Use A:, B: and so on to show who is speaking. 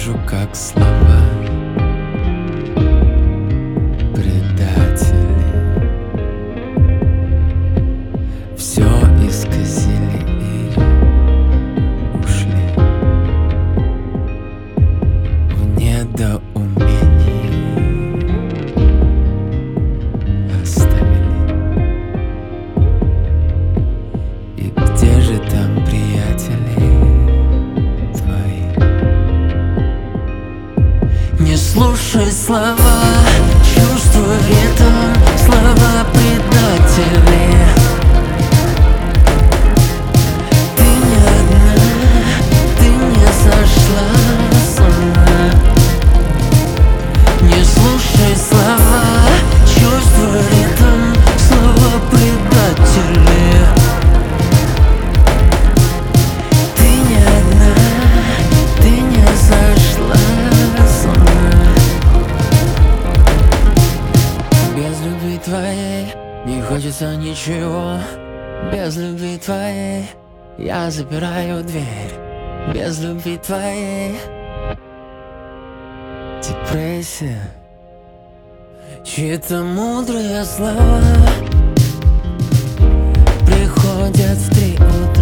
A: вижу, как слова предатели все исказили и ушли в недоумении, оставили. И где же там приятели твои? Не слушай слова, чувствуй ритм, слова предатели. Ты не одна, ты не сошла с ума. Не слушай слова, чувствуй ритм, слова предатели. Ты не одна, ты не сошла с ума. Без любви твоей не хочется ничего. Без любви твоей я запираю дверь. Без любви твоей депрессия. Чьи-то мудрые слова приходят в 3 утра.